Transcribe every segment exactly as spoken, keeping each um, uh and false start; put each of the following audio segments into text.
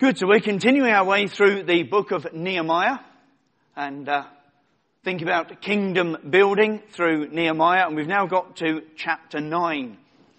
Good, so we're continuing our way through the book of Nehemiah and uh, thinking about kingdom building through Nehemiah, and we've now got to chapter nine.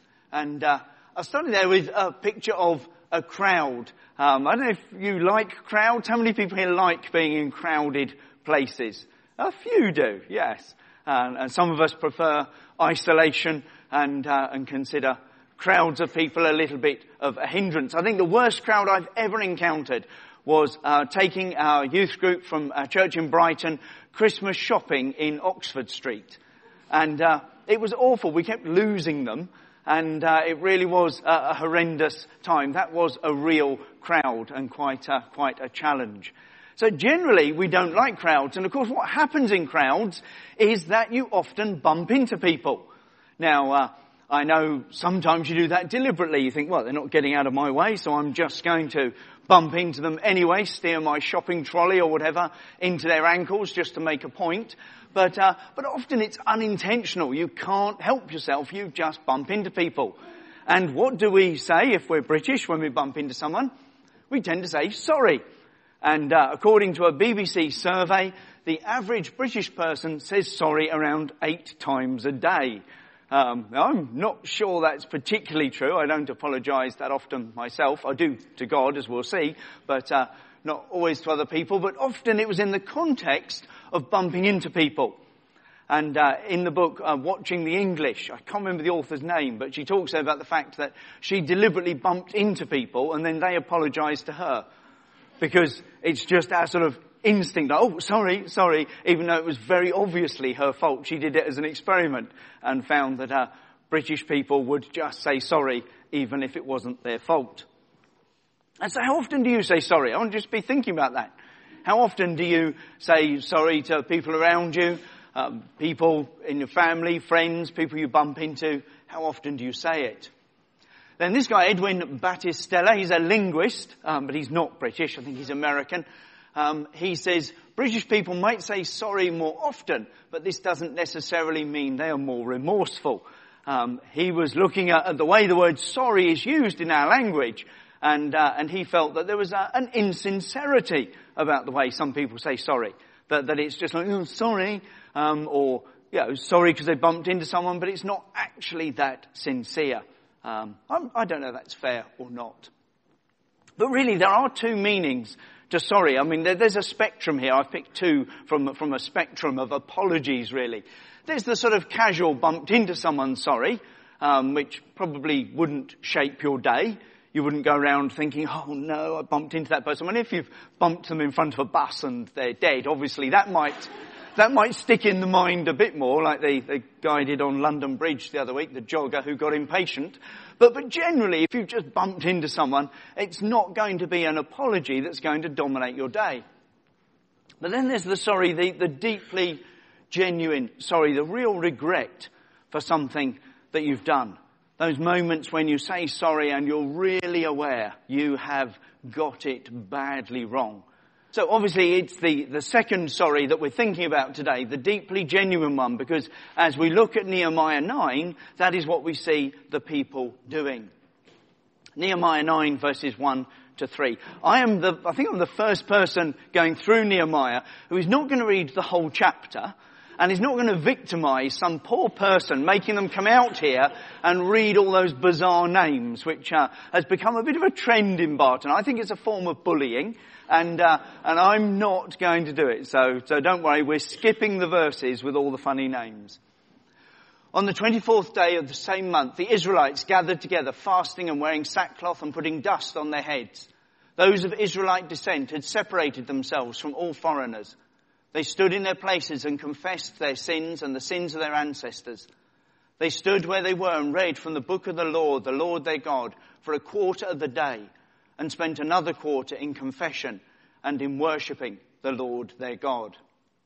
And uh, I started there with a picture of a crowd. Um, I don't know if you like crowds. How many people here like being in crowded places? A few do, yes. Uh, and some of us prefer isolation and uh, and consider crowds of people a little bit of a hindrance. I think the worst crowd I've ever encountered was uh, taking our youth group from a church in Brighton Christmas shopping in Oxford Street. And uh, it was awful. We kept losing them. And uh, it really was a, a horrendous time. That was a real crowd and quite a, quite a challenge. So generally we don't like crowds. And of course what happens in crowds is that you often bump into people. Now, uh, I know sometimes you do that deliberately. You think, well, they're not getting out of my way, so I'm just going to bump into them anyway, steer my shopping trolley or whatever into their ankles just to make a point. But uh, but often it's unintentional. You can't help yourself. You just bump into people. And what do we say if we're British when we bump into someone? We tend to say sorry. And uh, according to a B B C survey, the average British person says sorry around eight times a day. Um, I'm not sure that's particularly true. I don't apologise that often myself. I do to God, as we'll see, but uh, not always to other people. But often it was in the context of bumping into people. And uh, in the book, uh, Watching the English, I can't remember the author's name, but she talks about the fact that she deliberately bumped into people and then they apologised to her. Because it's just our sort of instinct, oh, sorry, sorry, even though it was very obviously her fault. She did it as an experiment and found that uh, British people would just say sorry even if it wasn't their fault. And so how often do you say sorry? I want to just be thinking about that. How often do you say sorry to people around you, um, people in your family, friends, people you bump into? How often do you say it? Then this guy, Edwin Battistella, he's a linguist, um, but he's not British. I think he's American. Um, he says British people might say sorry more often, but this doesn't necessarily mean they are more remorseful. Um, he was looking at, at the way the word sorry is used in our language, and uh, and he felt that there was a, an insincerity about the way some people say sorry. That that it's just like, oh, sorry, um, or you know, sorry because they bumped into someone, but it's not actually that sincere. Um, I'm, I don't know if that's fair or not. But really, there are two meanings to sorry. I mean, there, there's a spectrum here. I've picked two from from a spectrum of apologies, really. There's the sort of casual bumped into someone sorry, um, which probably wouldn't shape your day. You wouldn't go around thinking, oh no, I bumped into that person. I mean, if you've bumped them in front of a bus and they're dead, obviously that might that might stick in the mind a bit more, like the, the guy did on London Bridge the other week, the jogger who got impatient. But, but generally, if you've just bumped into someone, it's not going to be an apology that's going to dominate your day. But then there's the sorry, the, the deeply genuine sorry, the real regret for something that you've done. Those moments when you say sorry and you're really aware you have got it badly wrong. So obviously it's the, the second sorry that we're thinking about today, the deeply genuine one, because as we look at Nehemiah nine, that is what we see the people doing. Nehemiah nine verses one to three. I am the, I think I'm the first person going through Nehemiah who is not going to read the whole chapter and is not going to victimize some poor person, making them come out here and read all those bizarre names, which uh, has become a bit of a trend in Barton. I think it's a form of bullying. And, uh, and I'm not going to do it. So, so don't worry, we're skipping the verses with all the funny names. On the twenty-fourth day of the same month, the Israelites gathered together, fasting and wearing sackcloth and putting dust on their heads. Those of Israelite descent had separated themselves from all foreigners. They stood in their places and confessed their sins and the sins of their ancestors. They stood where they were and read from the book of the Lord, the Lord their God, for a quarter of the day, and spent another quarter in confession and in worshipping the Lord their God.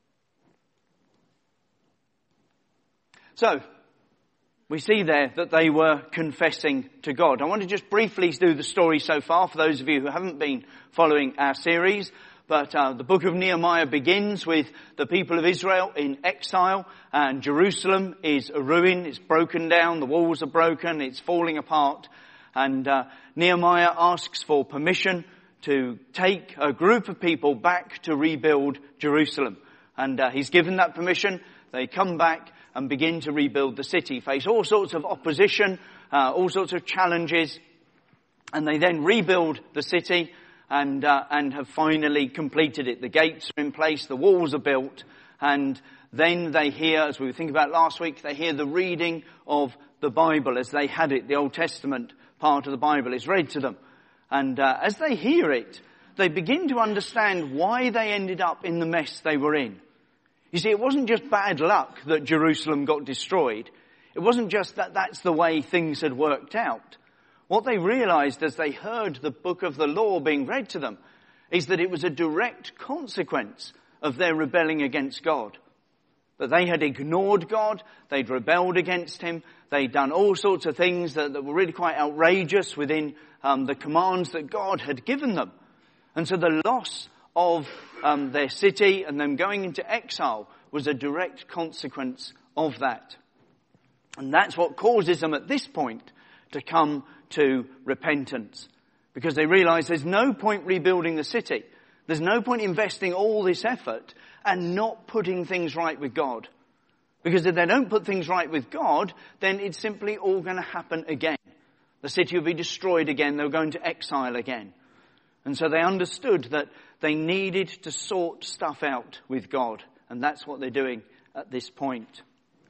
So, we see there that they were confessing to God. I want to just briefly do the story so far for those of you who haven't been following our series. But uh, the book of Nehemiah begins with the people of Israel in exile, and Jerusalem is a ruin. It's broken down, the walls are broken, it's falling apart. And uh, Nehemiah asks for permission to take a group of people back to rebuild Jerusalem. And uh, he's given that permission. They come back and begin to rebuild the city, face all sorts of opposition, uh, all sorts of challenges. And they then rebuild the city and uh, and have finally completed it. The gates are in place, the walls are built, and then they hear, as we were thinking about last week, they hear the reading of the Bible as they had it. The Old Testament part of the Bible is read to them. And uh, as they hear it, they begin to understand why they ended up in the mess they were in. You see, it wasn't just bad luck that Jerusalem got destroyed. It wasn't just that that's the way things had worked out. What they realized as they heard the book of the law being read to them is that it was a direct consequence of their rebelling against God. That they had ignored God, they'd rebelled against him, they'd done all sorts of things that, that were really quite outrageous within um, the commands that God had given them. And so the loss of um, their city and them going into exile was a direct consequence of that. And that's what causes them at this point to come to repentance. Because they realize there's no point rebuilding the city. There's no point investing all this effort and not putting things right with God. Because if they don't put things right with God, then it's simply all going to happen again. The city will be destroyed again. They'll go into exile again. And so they understood that they needed to sort stuff out with God. And that's what they're doing at this point.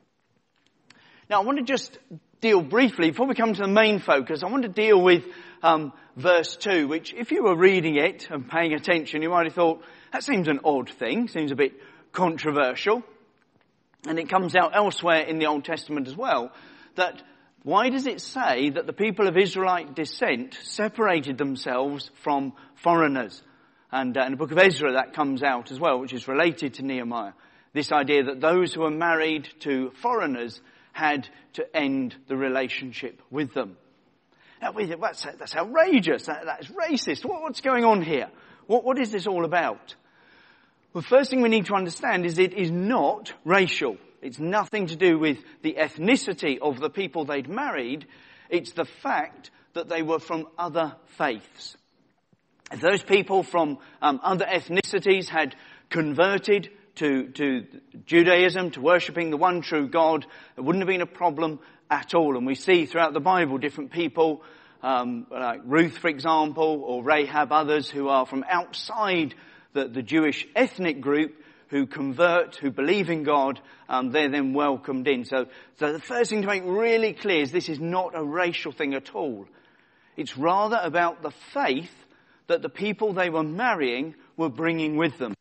Now I want to just deal briefly, before we come to the main focus, I want to deal with um, verse two, which if you were reading it and paying attention, you might have thought, that seems an odd thing, seems a bit controversial. And it comes out elsewhere in the Old Testament as well, that why does it say that the people of Israelite descent separated themselves from foreigners? And uh, in the book of Ezra that comes out as well, which is related to Nehemiah. This idea that those who were married to foreigners had to end the relationship with them. Now, that's, that's outrageous. That, that's racist. What, what's going on here? What, what is this all about? Well, first thing we need to understand is it is not racial. It's nothing to do with the ethnicity of the people they'd married. It's the fact that they were from other faiths. If those people from um, other ethnicities had converted to, to Judaism, to worshipping the one true God, it wouldn't have been a problem at all. And we see throughout the Bible different people, um, like Ruth, for example, or Rahab, others who are from outside the, the Jewish ethnic group, who convert, who believe in God, um, they're then welcomed in. So, so the first thing to make really clear is this is not a racial thing at all. It's rather about the faith that the people they were marrying were bringing with them.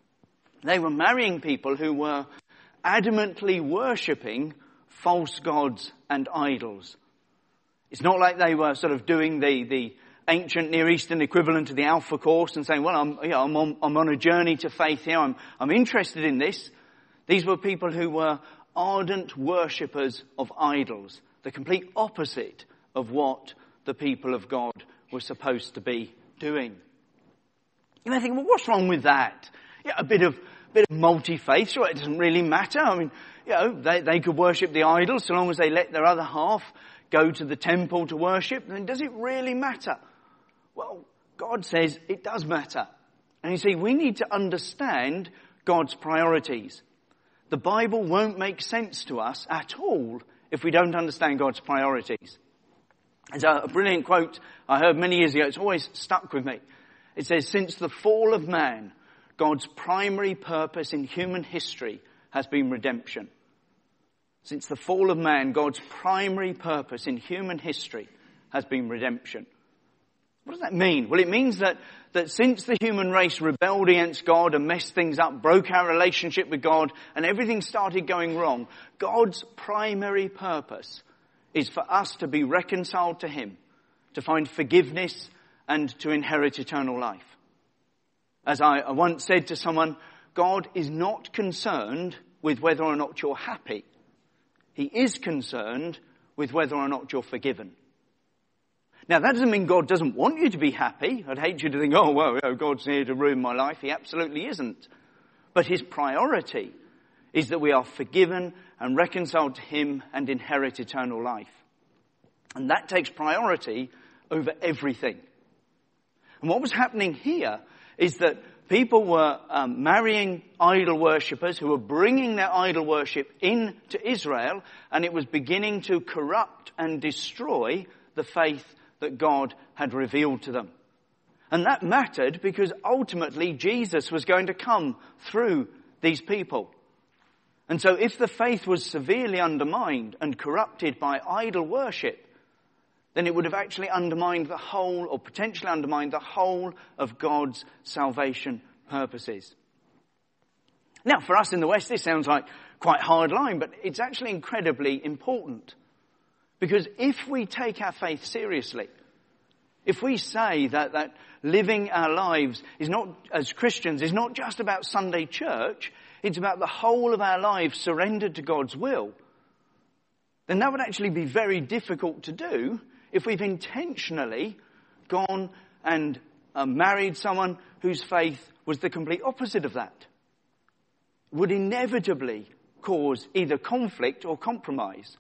They were marrying people who were adamantly worshipping false gods and idols. It's not like they were sort of doing the, the ancient Near Eastern equivalent of the Alpha Course and saying, well, I'm, you know, I'm, on, I'm on a journey to faith here. I'm, I'm interested in this. These were people who were ardent worshippers of idols, the complete opposite of what the people of God were supposed to be doing. You may think, well, what's wrong with that? Yeah, a bit of bit of multi-faith, sure, it doesn't really matter. I mean, you know, they, they could worship the idols so long as they let their other half go to the temple to worship. Then does it really matter? Well, God says it does matter. And you see, we need to understand God's priorities. The Bible won't make sense to us at all if we don't understand God's priorities. There's a brilliant quote I heard many years ago. It's always stuck with me. It says, since the fall of man, God's primary purpose in human history has been redemption. Since the fall of man, God's primary purpose in human history has been redemption. What does that mean? Well, it means that, that since the human race rebelled against God and messed things up, broke our relationship with God, and everything started going wrong, God's primary purpose is for us to be reconciled to Him, to find forgiveness and to inherit eternal life. As I once said to someone, God is not concerned with whether or not you're happy. He is concerned with whether or not you're forgiven. Now, that doesn't mean God doesn't want you to be happy. I'd hate you to think, oh, well, you know, God's here to ruin my life. He absolutely isn't. But His priority is that we are forgiven and reconciled to Him and inherit eternal life. And that takes priority over everything. And what was happening here is that people were um, marrying idol worshippers who were bringing their idol worship into Israel, and it was beginning to corrupt and destroy the faith that God had revealed to them. And that mattered because ultimately Jesus was going to come through these people. And so if the faith was severely undermined and corrupted by idol worship, then it would have actually undermined the whole, or potentially undermined the whole of God's salvation purposes. Now, for us in the West, this sounds like quite a hard line, but it's actually incredibly important. Because if we take our faith seriously, if we say that, that living our lives is not, as Christians, is not just about Sunday church, it's about the whole of our lives surrendered to God's will, then that would actually be very difficult to do if we've intentionally gone and uh, married someone whose faith was the complete opposite of that. It would inevitably cause either conflict or compromise.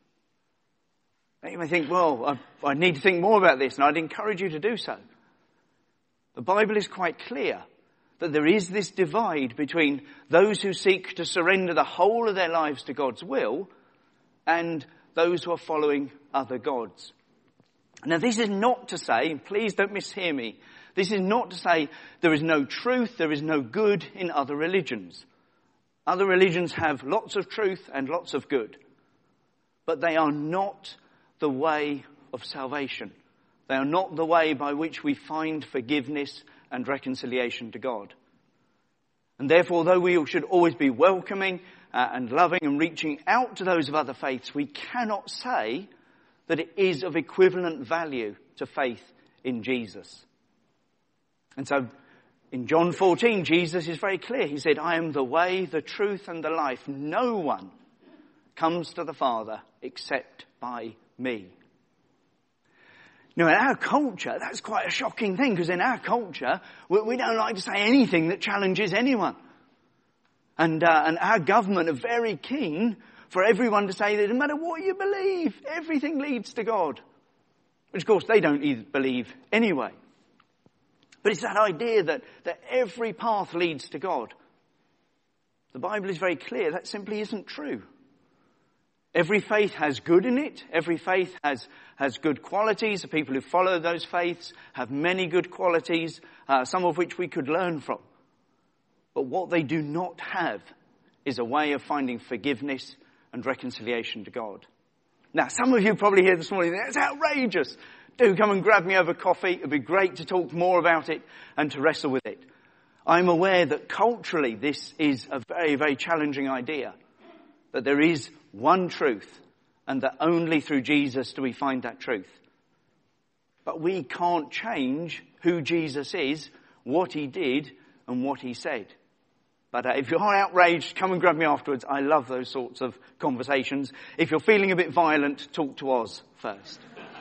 You may think, well, I, I need to think more about this, and I'd encourage you to do so. The Bible is quite clear that there is this divide between those who seek to surrender the whole of their lives to God's will and those who are following other gods. Now, this is not to say, please don't mishear me, this is not to say there is no truth, there is no good in other religions. Other religions have lots of truth and lots of good, but they are not the way of salvation. They are not the way by which we find forgiveness and reconciliation to God. And therefore, though we should always be welcoming uh, and loving and reaching out to those of other faiths, we cannot say that it is of equivalent value to faith in Jesus. And so, in John fourteen, Jesus is very clear. He said, I am the way, the truth, and the life. No one comes to the Father except by me. Now, in our culture, that's quite a shocking thing, because in our culture, we, we don't like to say anything that challenges anyone. And, uh, and our government are very keen for everyone to say that no matter what you believe, everything leads to God. Which, of course, they don't either believe anyway. But it's that idea that, that every path leads to God. The Bible is very clear that simply isn't true. Every faith has good in it. Every faith has, has good qualities. The people who follow those faiths have many good qualities, uh, some of which we could learn from. But what they do not have is a way of finding forgiveness and reconciliation to God. Now, some of you probably here this morning, that's outrageous. Do come and grab me over coffee. It'd be great to talk more about it and to wrestle with it. I'm aware that culturally this is a very, very challenging idea. That there is one truth, and that only through Jesus do we find that truth. But we can't change who Jesus is, what he did, and what he said. But uh, if you're outraged, come and grab me afterwards. I love those sorts of conversations. If you're feeling a bit violent, talk to Oz first.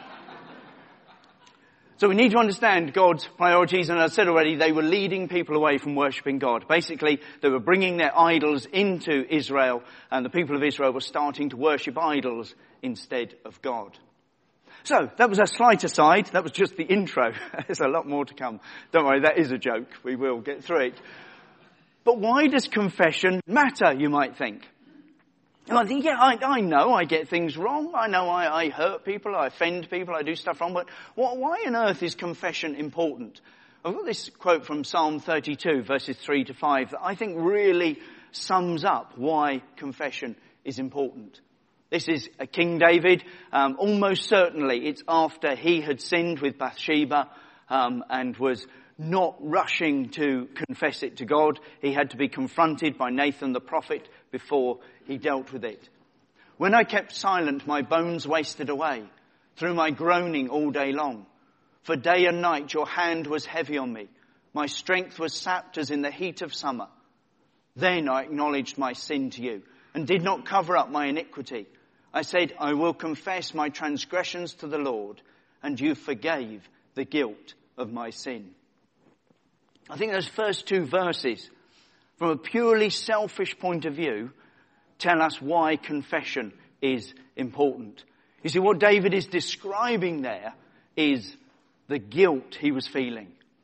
So we need to understand God's priorities, and as I said already, they were leading people away from worshipping God. Basically, they were bringing their idols into Israel, and the people of Israel were starting to worship idols instead of God. So, that was a slight aside. That was just the intro. There's a lot more to come. Don't worry, that is a joke. We will get through it. But why does confession matter, you might think? And I think, yeah, I, I know I get things wrong. I know I, I hurt people, I offend people, I do stuff wrong. But what, why on earth is confession important? I've got this quote from Psalm thirty-two, verses three to five, that I think really sums up why confession is important. This is a King David. Um, almost certainly it's after he had sinned with Bathsheba um, and was not rushing to confess it to God. He had to be confronted by Nathan the prophet before he dealt with it. When I kept silent, my bones wasted away through my groaning all day long. For day and night your hand was heavy on me. My strength was sapped as in the heat of summer. Then I acknowledged my sin to you and did not cover up my iniquity. I said, I will confess my transgressions to the Lord, and you forgave the guilt of my sin. I think those first two verses, from a purely selfish point of view, tell us why confession is important. You see, what David is describing there is the guilt he was feeling.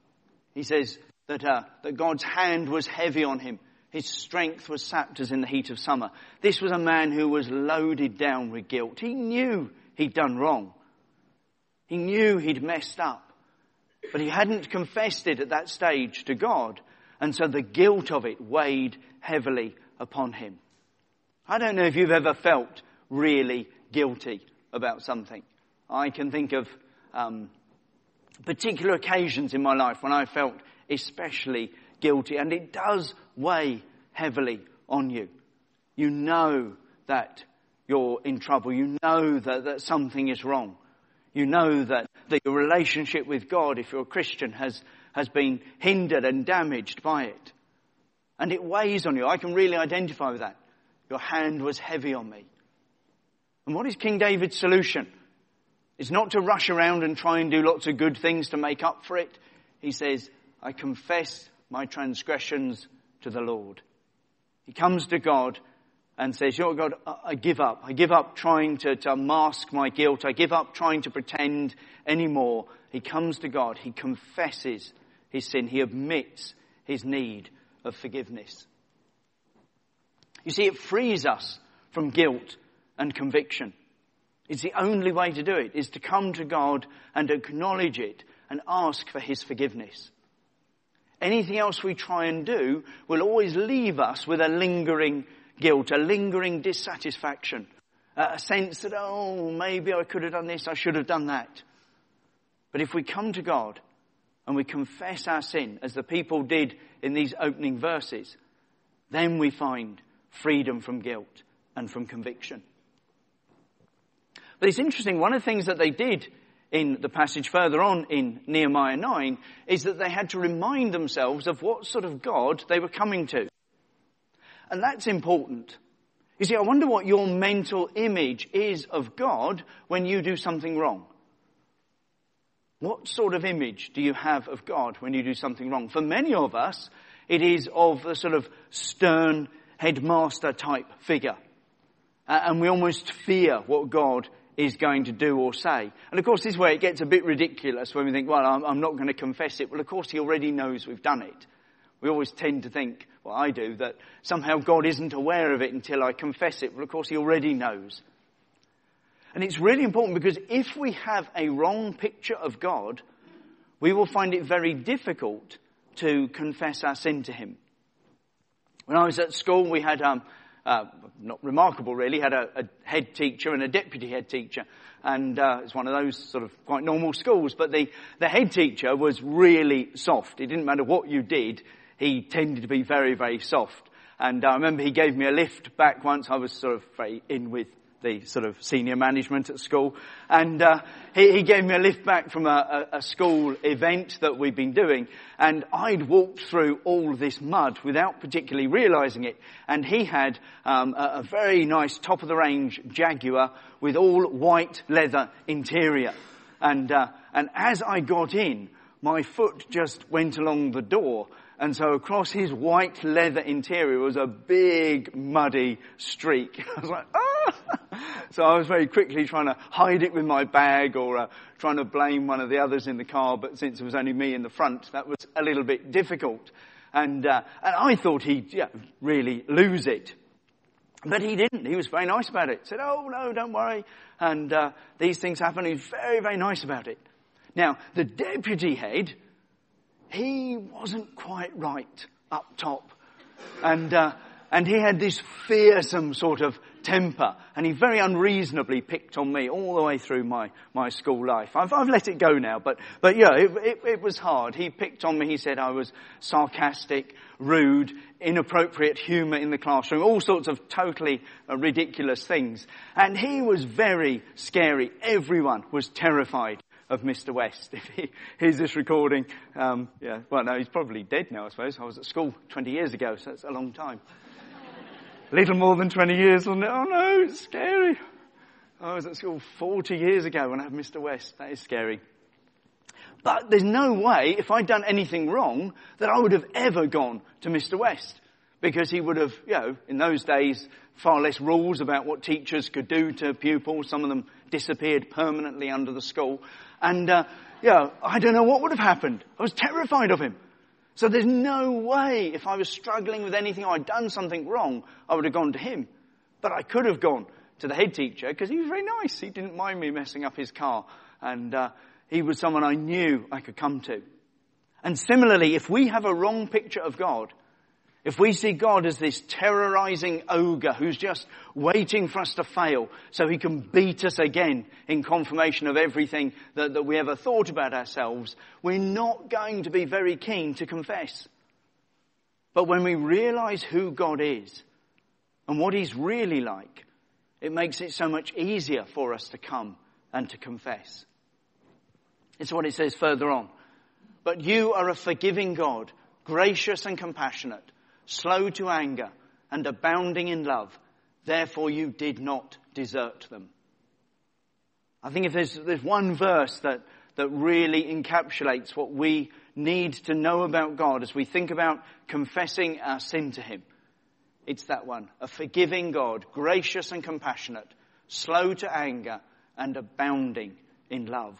He says that, uh, that God's hand was heavy on him. His strength was sapped as in the heat of summer. This was a man who was loaded down with guilt. He knew he'd done wrong. He knew he'd messed up. But he hadn't confessed it at that stage to God. And so the guilt of it weighed heavily upon him. I don't know if you've ever felt really guilty about something. I can think of um, particular occasions in my life when I felt especially guilty. And it does weigh heavily on you. You know that you're in trouble. You know that, that something is wrong. You know that, that your relationship with God, if you're a Christian, has, has been hindered and damaged by it. And it weighs on you. I can really identify with that. Your hand was heavy on me. And what is King David's solution? It's not to rush around and try and do lots of good things to make up for it. He says, I confess my transgressions to the Lord. He comes to God and says, you know what, God, I give up. I give up trying to, to mask my guilt. I give up trying to pretend anymore. He comes to God. He confesses his sin. He admits his need of forgiveness. You see, it frees us from guilt and conviction. It's the only way to do it, is to come to God and acknowledge it and ask for his forgiveness. Anything else we try and do will always leave us with a lingering guilt, a lingering dissatisfaction, a sense that, oh, maybe I could have done this, I should have done that. But if we come to God and we confess our sin, as the people did in these opening verses, then we find freedom from guilt and from conviction. But it's interesting, one of the things that they did in the passage further on in Nehemiah nine is that they had to remind themselves of what sort of God they were coming to. And that's important. You see, I wonder what your mental image is of God when you do something wrong. What sort of image do you have of God when you do something wrong? For many of us, it is of a sort of stern headmaster type figure. Uh, and we almost fear what God is going to do or say. And of course, this is where it gets a bit ridiculous when we think, well, I'm, I'm not going to confess it. Well, of course, he already knows we've done it. We always tend to think, well, I do, that somehow God isn't aware of it until I confess it. Well, of course, he already knows. And it's really important because if we have a wrong picture of God, we will find it very difficult to confess our sin to him. When I was at school, we had, um, uh, not remarkable really, had a, a head teacher and a deputy head teacher. And uh, it's one of those sort of quite normal schools. But the, the head teacher was really soft. It didn't matter what you did. He tended to be very, very soft. And I remember he gave me a lift back once. I was sort of very in with the sort of senior management at school. And uh, he, he gave me a lift back from a, a, a school event that we'd been doing. And I'd walked through all this mud without particularly realising it. And he had um, a, a very nice top-of-the-range Jaguar with all white leather interior. And, uh, and as I got in, my foot just went along the door. And so across his white leather interior was a big muddy streak. I was like, ah! So I was very quickly trying to hide it with my bag or uh, trying to blame one of the others in the car. But since it was only me in the front, that was a little bit difficult. And, uh, and I thought he'd yeah, really lose it. But he didn't. He was very nice about it. Said, oh, no, don't worry. And uh, these things happen. He was very, very nice about it. Now, the deputy head, he wasn't quite right up top. And uh, and he had this fearsome sort of temper. And he very unreasonably picked on me all the way through my, my school life. I've, I've let it go now. But, but yeah, it, it, it was hard. He picked on me. He said I was sarcastic, rude, inappropriate humour in the classroom. All sorts of totally uh, ridiculous things. And he was very scary. Everyone was terrified of Mister West. If he hears this recording, um, yeah, well, no, he's probably dead now, I suppose. I was at school twenty years ago, so it's a long time. A little more than twenty years, wasn't it? Oh no, it's scary. I was at school forty years ago when I had Mister West. That is scary. But there's no way, if I'd done anything wrong, that I would have ever gone to Mister West. Because he would have, you know, in those days, far less rules about what teachers could do to pupils. Some of them disappeared permanently under the school. And, uh, yeah, I don't know what would have happened. I was terrified of him. So there's no way, if I was struggling with anything or I'd done something wrong, I would have gone to him. But I could have gone to the head teacher because he was very nice. He didn't mind me messing up his car. And uh, he was someone I knew I could come to. And similarly, if we have a wrong picture of God, if we see God as this terrorizing ogre who's just waiting for us to fail so he can beat us again in confirmation of everything that, that we ever thought about ourselves, we're not going to be very keen to confess. But when we realize who God is and what he's really like, it makes it so much easier for us to come and to confess. It's what it says further on. But you are a forgiving God, gracious and compassionate, slow to anger and abounding in love. Therefore you did not desert them. I think if there's, there's one verse that, that really encapsulates what we need to know about God as we think about confessing our sin to him, it's that one. A forgiving God, gracious and compassionate, slow to anger and abounding in love.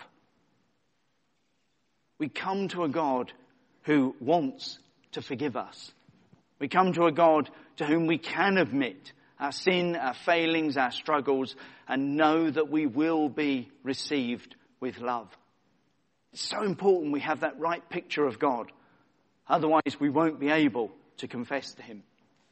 We come to a God who wants to forgive us. We come to a God to whom we can admit our sin, our failings, our struggles, and know that we will be received with love. It's so important we have that right picture of God. Otherwise, we won't be able to confess to him.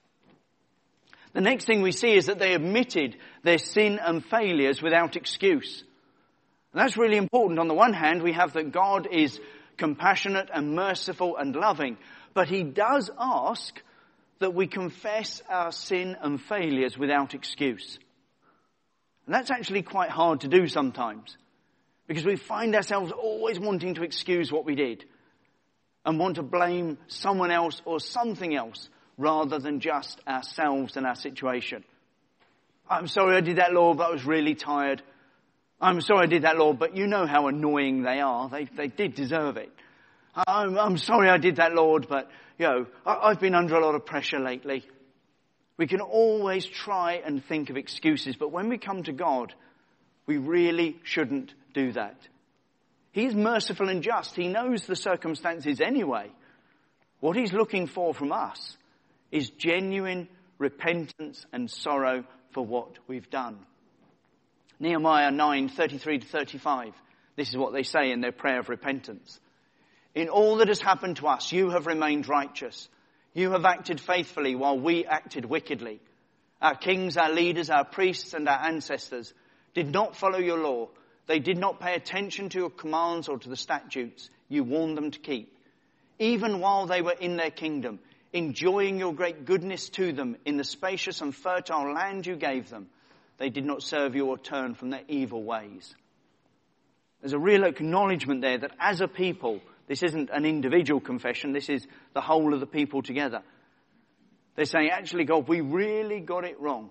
The next thing we see is that they admitted their sin and failures without excuse. And that's really important. On the one hand, we have that God is compassionate and merciful and loving, but he does ask that we confess our sin and failures without excuse. And that's actually quite hard to do sometimes, because we find ourselves always wanting to excuse what we did and want to blame someone else or something else rather than just ourselves and our situation. I'm sorry I did that, Lord, but I was really tired. I'm sorry I did that, Lord, but you know how annoying they are. They, they did deserve it. I'm, I'm sorry I did that, Lord, but, you know, I, I've been under a lot of pressure lately. We can always try and think of excuses, but when we come to God, we really shouldn't do that. He is merciful and just. He knows the circumstances anyway. What he's looking for from us is genuine repentance and sorrow for what we've done. Nehemiah nine, thirty-three to thirty-five. This is what they say in their prayer of repentance. In all that has happened to us, you have remained righteous. You have acted faithfully while we acted wickedly. Our kings, our leaders, our priests and our ancestors did not follow your law. They did not pay attention to your commands or to the statutes you warned them to keep. Even while they were in their kingdom, enjoying your great goodness to them in the spacious and fertile land you gave them, they did not serve you or turn from their evil ways. There's a real acknowledgement there that as a people, this isn't an individual confession, this is the whole of the people together. They're saying, actually, God, we really got it wrong.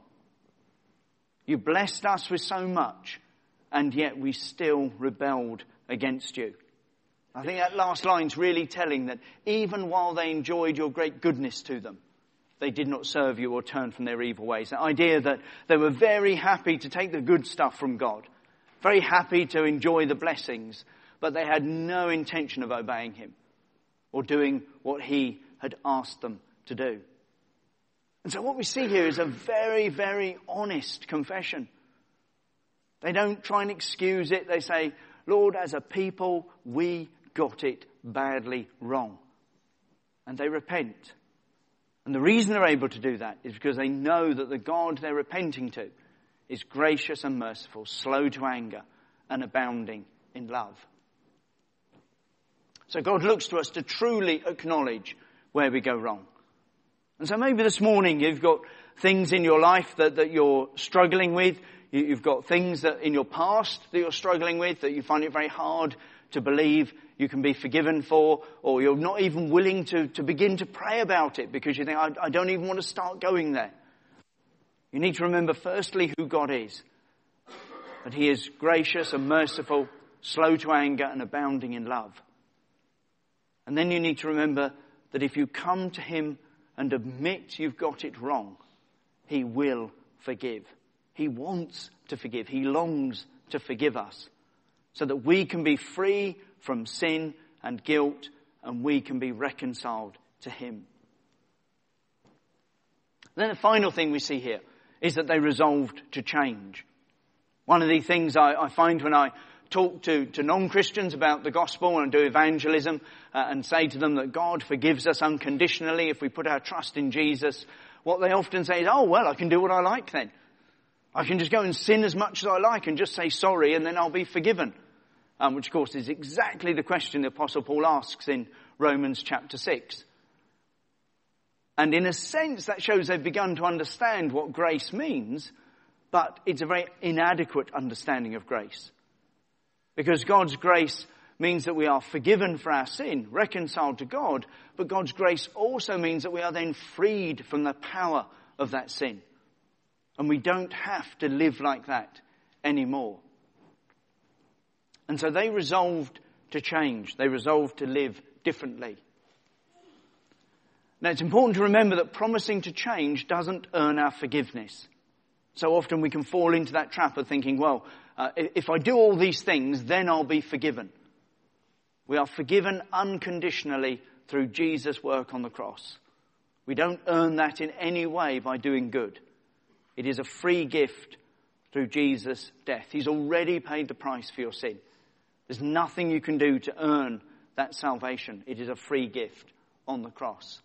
You blessed us with so much, and yet we still rebelled against you. I think that last line's really telling that even while they enjoyed your great goodness to them, they did not serve you or turn from their evil ways. The idea that they were very happy to take the good stuff from God, very happy to enjoy the blessings, but they had no intention of obeying him or doing what he had asked them to do. And so what we see here is a very, very honest confession. They don't try and excuse it. They say, Lord, as a people, we got it badly wrong. And they repent. And the reason they're able to do that is because they know that the God they're repenting to is gracious and merciful, slow to anger, and abounding in love. So God looks to us to truly acknowledge where we go wrong. And so maybe this morning you've got things in your life that, that you're struggling with. You've got things that in your past that you're struggling with, that you find it very hard to believe you can be forgiven for, or you're not even willing to, to begin to pray about it because you think, I, I don't even want to start going there. You need to remember firstly who God is. That he is gracious and merciful, slow to anger and abounding in love. And then you need to remember that if you come to him and admit you've got it wrong, he will forgive. He wants to forgive. He longs to forgive us so that we can be free from sin and guilt and we can be reconciled to him. Then the final thing we see here is that they resolved to change. One of the things I, I find when I talk to, to non-Christians about the gospel and do evangelism uh, and say to them that God forgives us unconditionally if we put our trust in Jesus, what they often say is, oh, well, I can do what I like then. I can just go and sin as much as I like and just say sorry and then I'll be forgiven. Um, which, of course, is exactly the question the Apostle Paul asks in Romans chapter six. And in a sense, that shows they've begun to understand what grace means, but it's a very inadequate understanding of grace. Because God's grace means that we are forgiven for our sin, reconciled to God, but God's grace also means that we are then freed from the power of that sin. And we don't have to live like that anymore. And so they resolved to change. They resolved to live differently. Now, it's important to remember that promising to change doesn't earn our forgiveness. So often we can fall into that trap of thinking, well, uh, if I do all these things, then I'll be forgiven. We are forgiven unconditionally through Jesus' work on the cross. We don't earn that in any way by doing good. It is a free gift through Jesus' death. He's already paid the price for your sin. There's nothing you can do to earn that salvation. It is a free gift on the cross.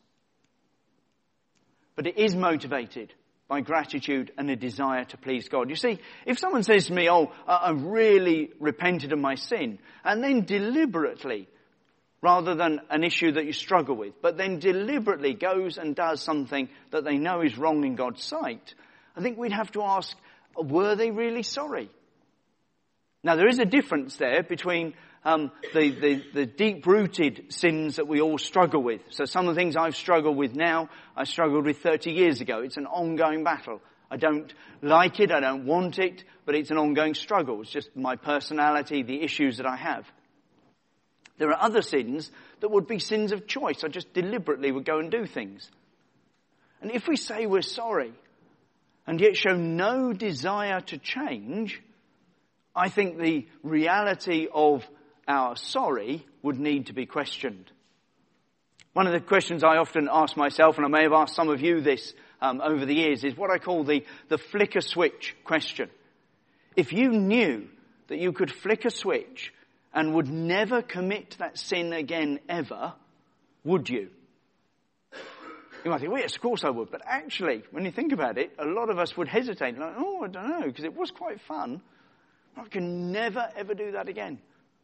But it is motivated by gratitude and a desire to please God. You see, if someone says to me, oh, I've really repented of my sin, and then deliberately, rather than an issue that you struggle with, but then deliberately goes and does something that they know is wrong in God's sight, I think we'd have to ask, were they really sorry? Now, there is a difference there between um, the, the, the deep-rooted sins that we all struggle with. So some of the things I've struggled with now, I struggled with thirty years ago. It's an ongoing battle. I don't like it, I don't want it, but it's an ongoing struggle. It's just my personality, the issues that I have. There are other sins that would be sins of choice. I just deliberately would go and do things. And if we say we're sorry, and yet show no desire to change, I think the reality of our sorry would need to be questioned. One of the questions I often ask myself, and I may have asked some of you this um, over the years, is what I call the, the flick a switch question. If you knew that you could flick a switch and would never commit that sin again ever, would you? You might think, well, yes, of course I would. But actually, when you think about it, a lot of us would hesitate. Like, oh, I don't know, because it was quite fun. I can never, ever do that again.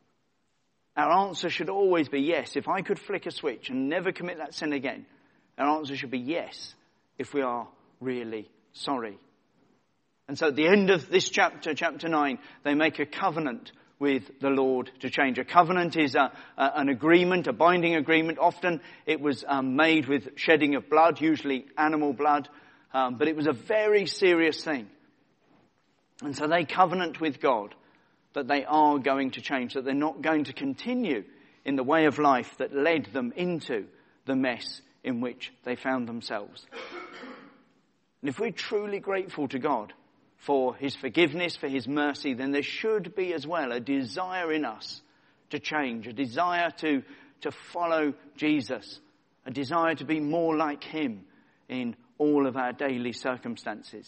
Our answer should always be yes. If I could flick a switch and never commit that sin again, our answer should be yes, if we are really sorry. And so at the end of this chapter, chapter nine, they make a covenant with the Lord to change. A covenant is a, a, an agreement, a binding agreement. Often it was um, made with shedding of blood, usually animal blood, um, but it was a very serious thing. And so they covenant with God that they are going to change, that they're not going to continue in the way of life that led them into the mess in which they found themselves. And if we're truly grateful to God for his forgiveness, for his mercy, then there should be as well a desire in us to change, a desire to, to follow Jesus, a desire to be more like him in all of our daily circumstances.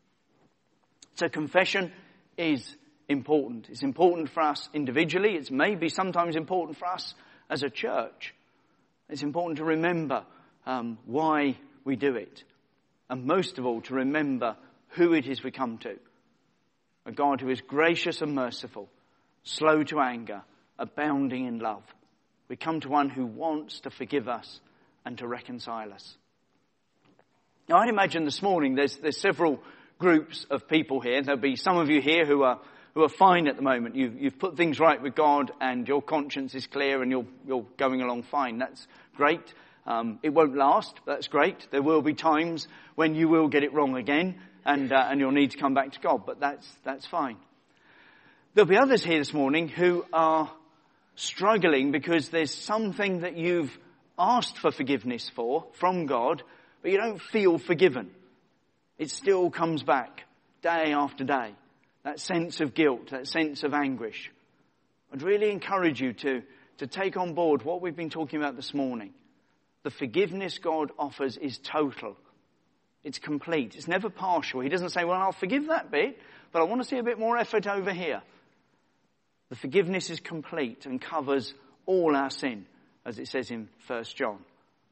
So confession is important. It's important for us individually. It's maybe sometimes important for us as a church. It's important to remember um, why we do it. And most of all, to remember who it is we come to. A God who is gracious and merciful, slow to anger, abounding in love. We come to one who wants to forgive us and to reconcile us. Now, I'd imagine this morning there's, there's several groups of people here. There'll be some of you here who are who are fine at the moment. You've, you've put things right with God and your conscience is clear and you're, you're going along fine. That's great. Um, it won't last. That's great. There will be times when you will get it wrong again and uh, and you'll need to come back to God, but that's that's fine. There'll be others here this morning who are struggling because there's something that you've asked for forgiveness for from God, but you don't feel forgiven. It still comes back day after day. That sense of guilt, that sense of anguish. I'd really encourage you to, to take on board what we've been talking about this morning. The forgiveness God offers is total. It's complete. It's never partial. He doesn't say, well, I'll forgive that bit, but I want to see a bit more effort over here. The forgiveness is complete and covers all our sin, as it says in First John.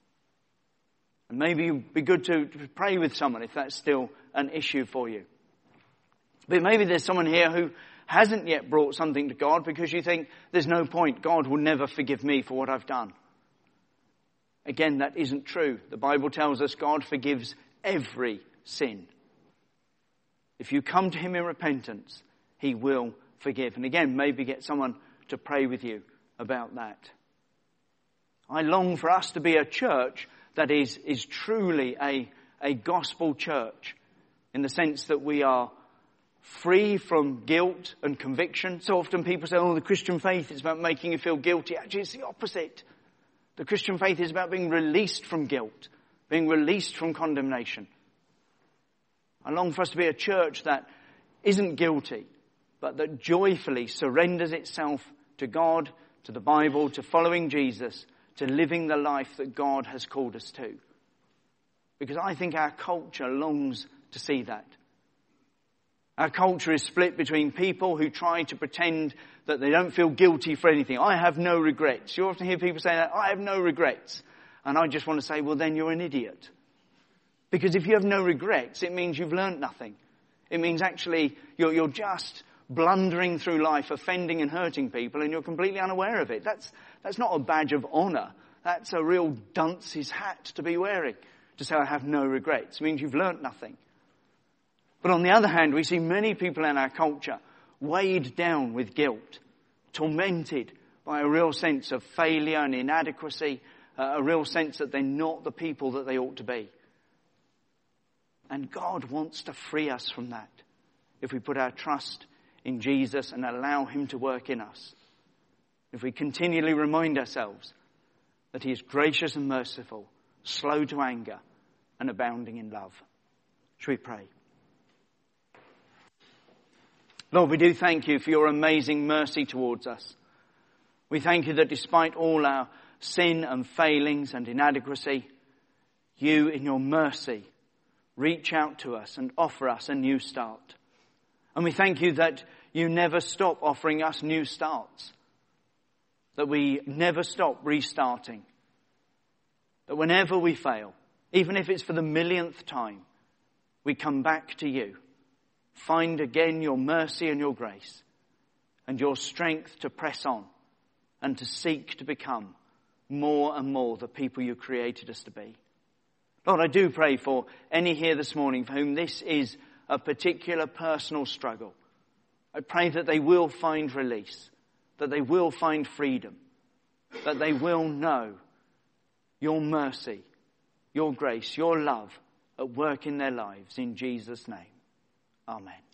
And maybe it would be good to pray with someone if that's still an issue for you. But maybe there's someone here who hasn't yet brought something to God because you think there's no point. God will never forgive me for what I've done. Again, that isn't true. The Bible tells us God forgives every sin. If you come to him in repentance, he will forgive. And again, maybe get someone to pray with you about that. I long for us to be a church that is, is truly a, a gospel church, in the sense that we are free from guilt and conviction. So often people say, oh, the Christian faith is about making you feel guilty. Actually, it's the opposite. The Christian faith is about being released from guilt, being released from condemnation. I long for us to be a church that isn't guilty, but that joyfully surrenders itself to God, to the Bible, to following Jesus, to living the life that God has called us to. Because I think our culture longs to see that. Our culture is split between people who try to pretend that they don't feel guilty for anything. I have no regrets. You often hear people say that, I have no regrets. And I just want to say, well, then you're an idiot. Because if you have no regrets, it means you've learned nothing. It means actually you're, you're just blundering through life, offending and hurting people, and you're completely unaware of it. That's, that's not a badge of honour. That's a real dunce's hat to be wearing. To say I have no regrets. It means you've learned nothing. But on the other hand, we see many people in our culture weighed down with guilt, tormented by a real sense of failure and inadequacy, uh, a real sense that they're not the people that they ought to be. And God wants to free us from that if we put our trust in Jesus and allow him to work in us. If we continually remind ourselves that he is gracious and merciful, slow to anger, and abounding in love. Shall we pray? Lord, we do thank you for your amazing mercy towards us. We thank you that despite all our sin and failings and inadequacy, you in your mercy reach out to us and offer us a new start. And we thank you that you never stop offering us new starts. That we never stop restarting. That whenever we fail, even if it's for the millionth time, we come back to you. Find again your mercy and your grace and your strength to press on and to seek to become more and more the people you created us to be. Lord, I do pray for any here this morning for whom this is a particular personal struggle. I pray that they will find release, that they will find freedom, that they will know your mercy, your grace, your love at work in their lives. In Jesus' name. Amen.